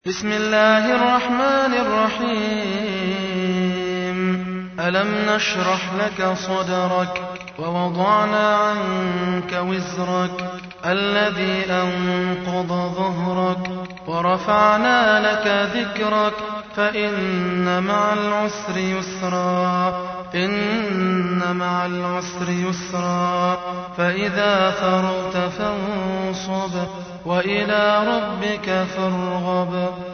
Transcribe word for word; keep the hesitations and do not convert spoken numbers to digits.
بسم الله الرحمن الرحيم ألم نشرح لك صدرك ووضعنا عنك وزرك الذي أنقض ظهرك ورفعنا لك ذكرك فإن مع العسر يسرا إن مع العسر يسرا فإذا فرغت فانصب وإلى ربك فارغب